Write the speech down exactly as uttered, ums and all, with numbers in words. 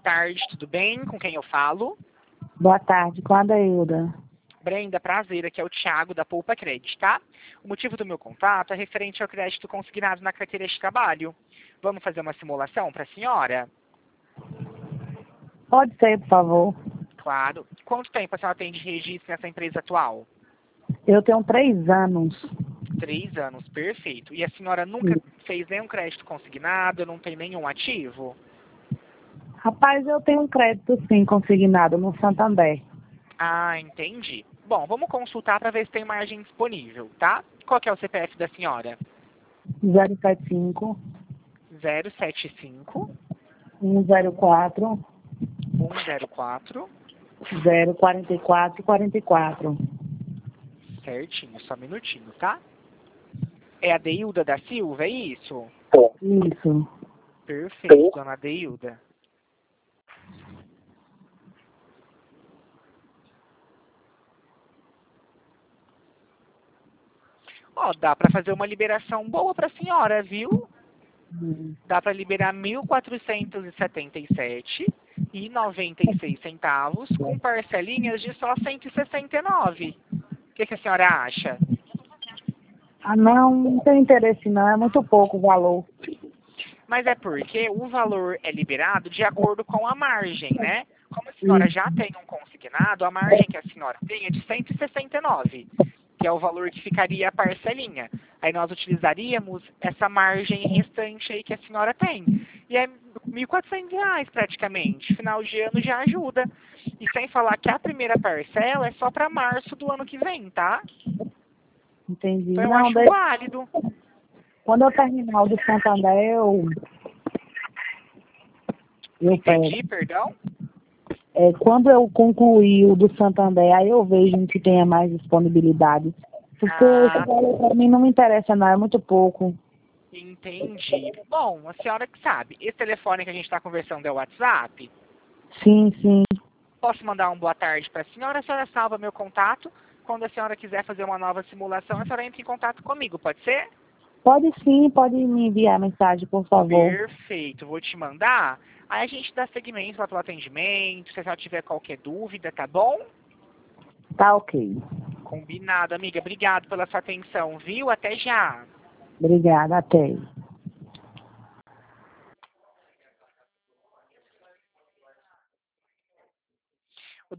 tarde, tudo bem? Com quem eu falo? Boa tarde, com a Dailda. Brenda, prazer, aqui é o Thiago da Poupa Crédito, tá? O motivo do meu contato é referente ao crédito consignado na carteira de trabalho. Vamos fazer uma simulação para a senhora? Pode ser, por favor. Claro. Quanto tempo a senhora tem de registro nessa empresa atual? Eu tenho três anos. Três anos, perfeito. E a senhora nunca fez nenhum crédito consignado, não tem nenhum ativo? Rapaz, eu tenho um crédito sim consignado no Santander. Ah, entendi. Bom, vamos consultar para ver se tem margem disponível, tá? Qual que é o C P F da senhora? zero sete cinco, zero sete cinco, um zero quatro, um zero quatro. zero quatro quatro quatro quatro. Certinho, só um minutinho, tá? É a Deilda da Silva, é isso? Isso. Perfeito, dona Deilda. Ó, dá para fazer uma liberação boa para a senhora, viu? Hum. Dá para liberar mil quatrocentos e setenta e sete reais e noventa e seis centavos com parcelinhas de só cento e sessenta e nove. O que, que a senhora acha? Ah, não, não tem interesse não, é muito pouco o valor. Mas é porque o valor é liberado de acordo com a margem, né? Como a senhora já tem um consignado, a margem que a senhora tem é de cento e sessenta e nove, que é o valor que ficaria a parcelinha. Aí nós utilizaríamos essa margem restante aí que a senhora tem. E é mil e quatrocentos reais praticamente. Final de ano já ajuda. E sem falar que a primeira parcela é só para março do ano que vem, tá? Entendi. Então eu Não, acho daí, válido. quando eu terminar o do Santander, eu, eu pego. Entendi, perdão? É, quando eu concluir o do Santander, aí eu vejo que tenha mais disponibilidade. Porque esse Ah, valor para mim não me interessa não, é muito pouco. entendi. Bom, a senhora que sabe, esse telefone que a gente está conversando é o WhatsApp? Sim, sim. Posso mandar um boa tarde para a senhora? A senhora salva meu contato. Quando a senhora quiser fazer uma nova simulação, a senhora entra em contato comigo, pode ser? Pode sim, pode me enviar mensagem, por favor. Perfeito, vou te mandar. Aí a gente dá seguimento lá pelo atendimento, se a senhora tiver qualquer dúvida, tá bom? Tá ok. Combinado, amiga. Obrigado pela sua atenção, viu? Até já. Obrigada, até.